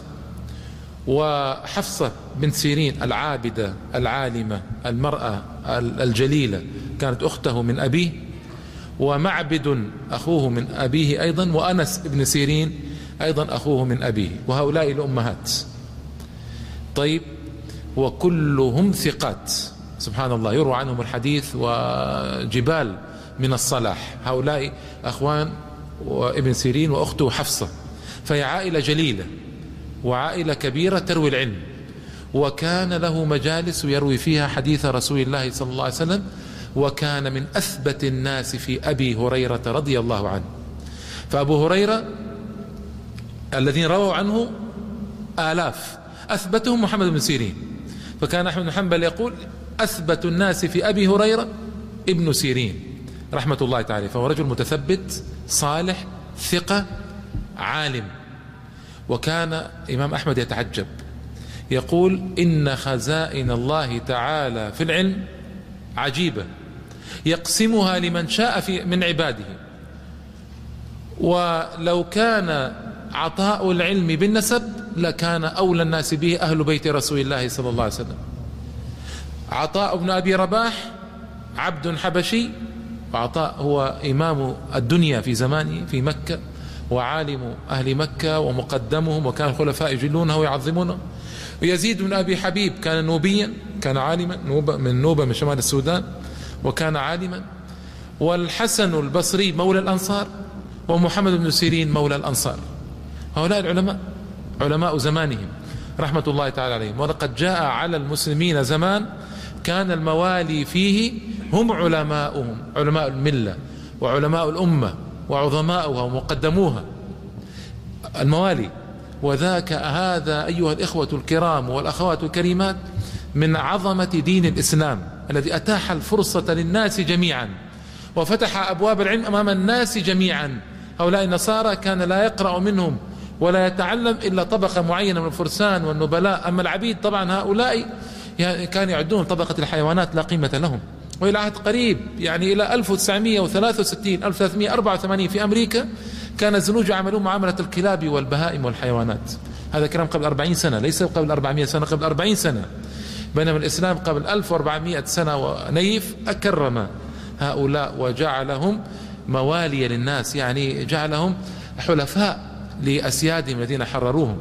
وحفصة بنت سيرين العابدة العالمة المرأة الجليلة كانت أخته من أبيه، ومعبد أخوه من أبيه أيضا، وأنس بن سيرين أيضا أخوه من أبيه، وهؤلاء الأمهات. طيب، وكلهم ثقات سبحان الله، يروى عنهم الحديث وجبال من الصلاح. هؤلاء أخوان وابن سيرين وأخته حفصة، فهي عائلة جليلة وعائلة كبيرة تروي العلم، وكان له مجالس يروي فيها حديث رسول الله صلى الله عليه وسلم، وكان من أثبت الناس في أبي هريرة رضي الله عنه. فأبو هريرة الذين رووا عنه آلاف، أثبتهم محمد بن سيرين، فكان أحمد بن حنبل يقول: أثبت الناس في أبي هريرة ابن سيرين رحمة الله تعالى. فهو رجل متثبت صالح ثقة عالم. وكان إمام أحمد يتعجب يقول: إن خزائن الله تعالى في العلم عجيبة يقسمها لمن شاء من عباده، ولو كان عطاء العلم بالنسب لكان أولى الناس به أهل بيت رسول الله صلى الله عليه وسلم. عطاء بن أبي رباح عبد حبشي، وعطاء هو إمام الدنيا في زمانه في مكة وعالم أهل مكة ومقدمهم، وكان الخلفاء يجلونه ويعظمونه. ويزيد بن أبي حبيب كان نوبيا، كان عالما من نوبة من شمال السودان وكان عالما. والحسن البصري مولى الأنصار، ومحمد بن سيرين مولى الأنصار. هؤلاء العلماء علماء زمانهم رحمة الله تعالى عليهم. ولقد جاء على المسلمين زمان كان الموالي فيه هم علماؤهم، علماء الملة وعلماء الأمة وعظماؤها ومقدموها الموالي. وذاك هذا أيها الإخوة الكرام والأخوات الكريمات من عظمة دين الإسلام الذي أتاح الفرصة للناس جميعا وفتح أبواب العلم أمام الناس جميعا. هؤلاء النصارى كان لا يقرأ منهم ولا يتعلم إلا طبقة معينة من الفرسان والنبلاء. أما العبيد طبعا هؤلاء كانوا يعدون طبقة الحيوانات لا قيمة لهم. وإلى عهد قريب يعني إلى 1963 1384 في أمريكا كان الزنوج يعملون معاملة الكلاب والبهائم والحيوانات. هذا كلام قبل 40 سنة، ليس قبل 400 سنة، قبل 40 سنة. بينما الإسلام قبل 1400 سنة ونيف أكرم هؤلاء وجعلهم موالي للناس، يعني جعلهم حلفاء لأسيادهم الذين حرروهم،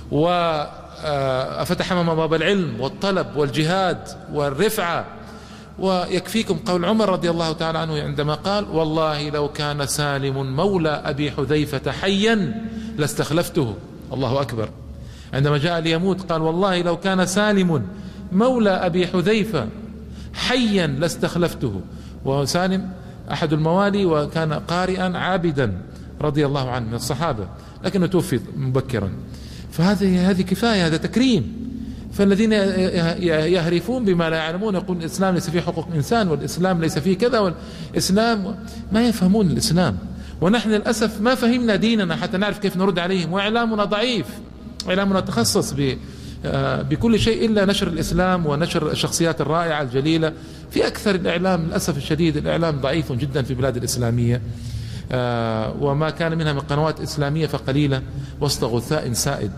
وفتح أمام باب العلم والطلب والجهاد والرفعة. ويكفيكم قول عمر رضي الله تعالى عنه عندما قال: والله لو كان سالم مولى أبي حذيفة حيا لاستخلفته. الله أكبر. عندما جاء ليموت قال: والله لو كان سالم مولى أبي حذيفة حيا لاستخلفته. وسالم أحد الموالي وكان قارئا عابدا رضي الله عنه من الصحابة، لكنه توفي مبكرا. فهذه كفاية، هذا تكريم. فالذين يهرفون بما لا يعلمون يقول الإسلام ليس فيه حقوق الإنسان والإسلام ليس فيه كذا والإسلام، ما يفهمون الإسلام. ونحن للأسف ما فهمنا ديننا حتى نعرف كيف نرد عليهم. وإعلامنا ضعيف، إعلامنا تخصص بكل شيء إلا نشر الإسلام ونشر الشخصيات الرائعة الجليلة. في أكثر الإعلام للأسف الشديد الإعلام ضعيف جدا في البلاد الإسلامية، وما كان منها من قنوات إسلامية فقليلة وسط غثاء سائد.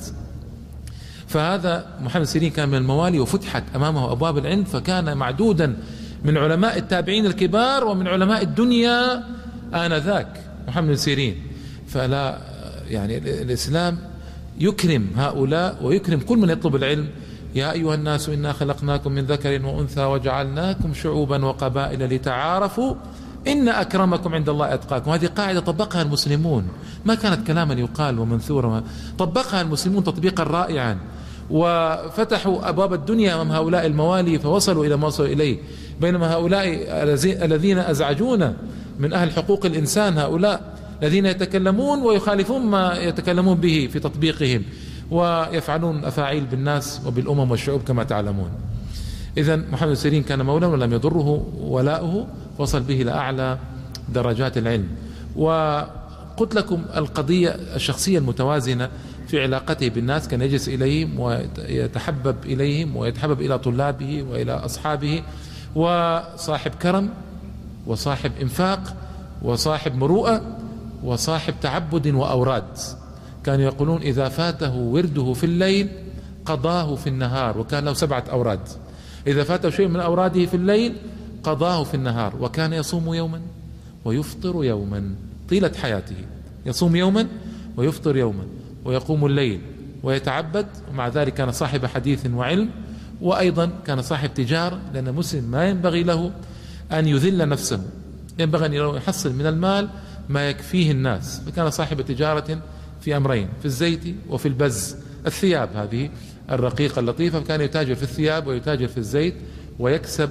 فهذا محمد سيرين كان من الموالي وفتحت أمامه أبواب العلم، فكان معدودا من علماء التابعين الكبار ومن علماء الدنيا آنذاك محمد سيرين. فلا يعني الإسلام يكرم هؤلاء ويكرم كل من يطلب العلم. يا أيها الناس إنا خلقناكم من ذكر وأنثى وجعلناكم شعوبا وقبائل لتعارفوا إن أكرمكم عند الله أتقاكم. هذه قاعدة طبقها المسلمون، ما كانت كلاما يقال ومنثورا، طبقها المسلمون تطبيقا رائعا، وفتحوا أبواب الدنيا أمام هؤلاء الموالي فوصلوا إلى ما وصلوا إليه. بينما هؤلاء الذين أزعجون من أهل حقوق الإنسان، هؤلاء الذين يتكلمون ويخالفون ما يتكلمون به في تطبيقهم، ويفعلون أفاعيل بالناس وبالأمم والشعوب كما تعلمون. إذن محمد سيرين كان مولا ولم يضره ولاؤه، وصل به إلى أعلى درجات العلم. وقلت لكم القضية الشخصية المتوازنة في علاقته بالناس، كان يجلس إليهم ويتحبب إليهم ويتحبب إلى طلابه وإلى أصحابه، وصاحب كرم وصاحب إنفاق وصاحب مروءة وصاحب تعبد وأوراد. كانوا يقولون إذا فاته ورده في الليل قضاه في النهار، وكان له 7 أوراد. إذا فاته شيء من أوراده في الليل قضاه في النهار. وكان يصوم يوما ويفطر يوما طيلة حياته، يصوم يوما ويفطر يوما ويقوم الليل ويتعبد. ومع ذلك كان صاحب حديث وعلم، وأيضا كان صاحب تجارة، لأن مسلم ما ينبغي له أن يذل نفسه، ينبغي أن يحصل من المال ما يكفيه الناس. فكان صاحب تجارة في أمرين، في الزيت وفي البز، الثياب هذه الرقيقة اللطيفة. كان يتاجر في الثياب ويتاجر في الزيت، ويكسب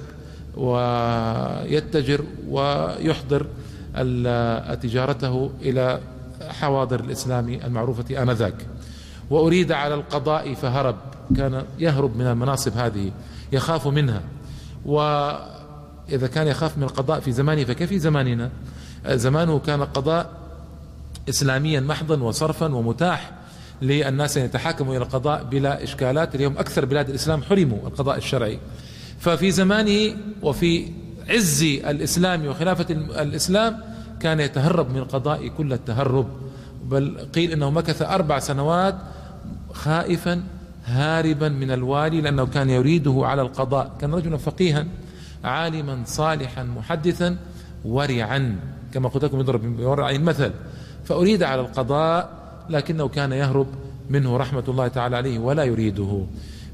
ويتجر ويحضر تجارته إلى حواضر الإسلام المعروفة آنذاك. وأريد على القضاء فهرب، كان يهرب من المناصب هذه، يخاف منها. إذا كان يخاف من القضاء في زمانه فكيف في زماننا؟ زمانه كان القضاء إسلاميا محضا وصرفا ومتاح للناس أن يتحاكموا إلى القضاء بلا إشكالات. اليوم أكثر بلاد الإسلام حرموا القضاء الشرعي. ففي زمانه وفي عز الإسلام وخلافة الإسلام كان يتهرب من القضاء كل التهرب، بل قيل إنه مكث 4 سنوات خائفا هاربا من الوالي لأنه كان يريده على القضاء. كان رجلا فقيها عالما صالحا محدثا ورعا، كما قلت لكم يضرب بورع المثل، فأريد على القضاء لكنه كان يهرب منه رحمة الله تعالى عليه ولا يريده.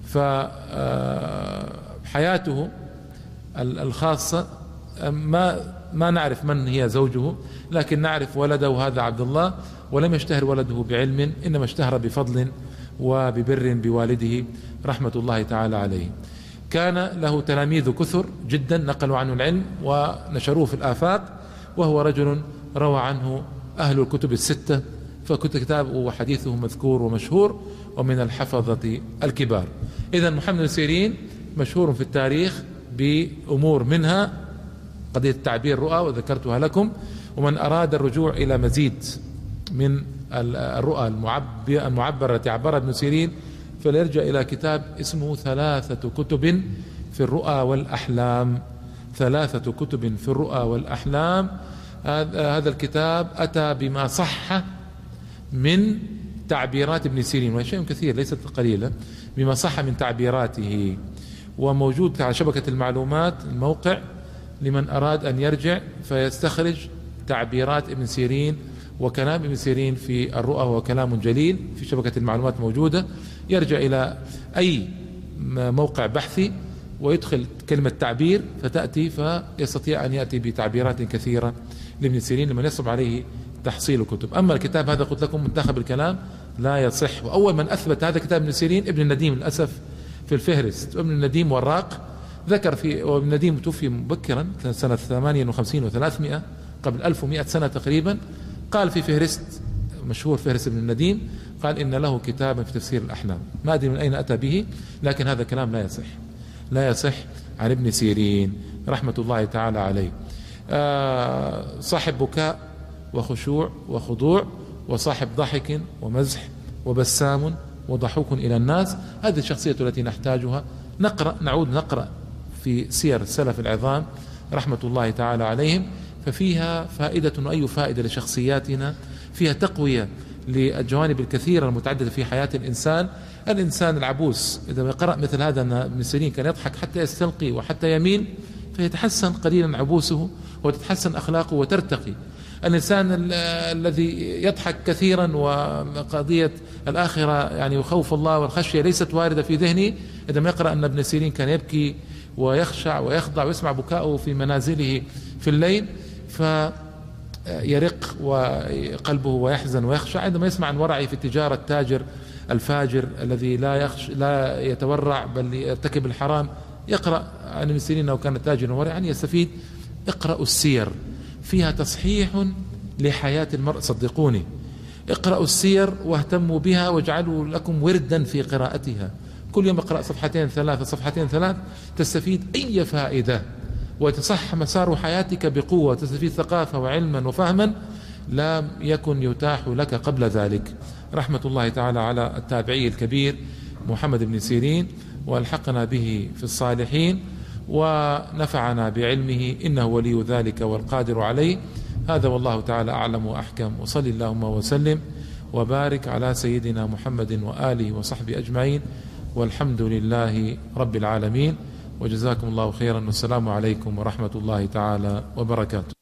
فحياته الخاصة ما نعرف من هي زوجه، لكن نعرف ولده هذا عبد الله، ولم يشتهر ولده بعلم، إنما اشتهر بفضل وببر بوالده رحمة الله تعالى عليه. كان له تلاميذ كثر جدا نقلوا عنه العلم ونشروه في الآفاق، وهو رجل روى عنه أهل الكتب الستة، فكتابه وحديثه مذكور ومشهور ومن الحفظة الكبار. إذن محمد بن سيرين مشهور في التاريخ بأمور منها قضية تعبير الرؤى وذكرتها لكم. ومن أراد الرجوع إلى مزيد من الرؤى المعبرة التي عبرها ابن سيرين فليرجع إلى كتاب اسمه 3 كتب في الرؤى والأحلام. 3 كتب في الرؤى والأحلام. هذا الكتاب أتى بما صح من تعبيرات ابن سيرين، وهي شيء كثير ليست قليلة، بما صح من تعبيراته، وموجود على شبكة المعلومات الموقع لمن أراد أن يرجع فيستخرج تعبيرات ابن سيرين وكلام ابن سيرين في الرؤى، وهو كلام جليل في شبكة المعلومات موجودة. يرجع إلى أي موقع بحثي ويدخل كلمة تعبير فتأتي، فيستطيع أن يأتي بتعبيرات كثيرة لابن سيرين لمن يصعب عليه تحصيل الكتب. أما الكتاب هذا قلت لكم منتخب الكلام لا يصح. وأول من أثبت هذا كتاب ابن سيرين ابن النديم للأسف في الفهرست. ابن النديم وراق ذكر في، وابن النديم توفي مبكرا سنة 58 و300 قبل 1100 سنة تقريبا، قال في فهرست مشهور فهرست ابن النديم، قال إن له كتابا في تفسير الأحلام. ما أدري من أين أتى به، لكن هذا كلام لا يصح عن ابن سيرين رحمة الله تعالى عليه. صاحب بكاء وخشوع وخضوع، وصاحب ضحك ومزح وبسام وضحوك إلى الناس. هذه الشخصية التي نحتاجها. نعود نقرأ في سير السلف العظام رحمة الله تعالى عليهم، ففيها فائدة وأي فائدة لشخصياتنا، فيها تقوية للجوانب الكثيرة المتعددة في حياة الإنسان. الإنسان العبوس إذا قرأ مثل هذا أن ابن سيرين كان يضحك حتى يستلقي وحتى يميل، فيتحسن قليلا عبوسه وتتحسن أخلاقه وترتقي. الإنسان الذي يضحك كثيرا وقضية الآخرة يعني وخوف الله والخشية ليست واردة في ذهنه، عندما يقرأ أن ابن سيرين كان يبكي ويخشع ويخضع ويسمع بكاؤه في منازله في الليل فيرق وقلبه ويحزن ويخشع. عندما يسمع عن ورعه في التجارة التاجر الفاجر الذي لا يتورع بل يرتكب الحرام، يقرأ عن ابن سيرين أنه كان تاجر ورعا يستفيد. اقرأوا السير، فيها تصحيح لحياة المرء، صدقوني. اقرأوا السير واهتموا بها واجعلوا لكم وردا في قراءتها. كل يوم اقرأ 2-3 تستفيد أي فائدة وتصح مسار حياتك بقوة، تستفيد ثقافة وعلما وفهما لم يكن يتاح لك قبل ذلك. رحمة الله تعالى على التابعي الكبير محمد بن سيرين، والحقنا به في الصالحين ونفعنا بعلمه، إنه ولي ذلك والقادر عليه. هذا والله تعالى أعلم وأحكم، وصل اللهم وسلم وبارك على سيدنا محمد وآله وصحبه أجمعين، والحمد لله رب العالمين، وجزاكم الله خيرا، والسلام عليكم ورحمة الله تعالى وبركاته.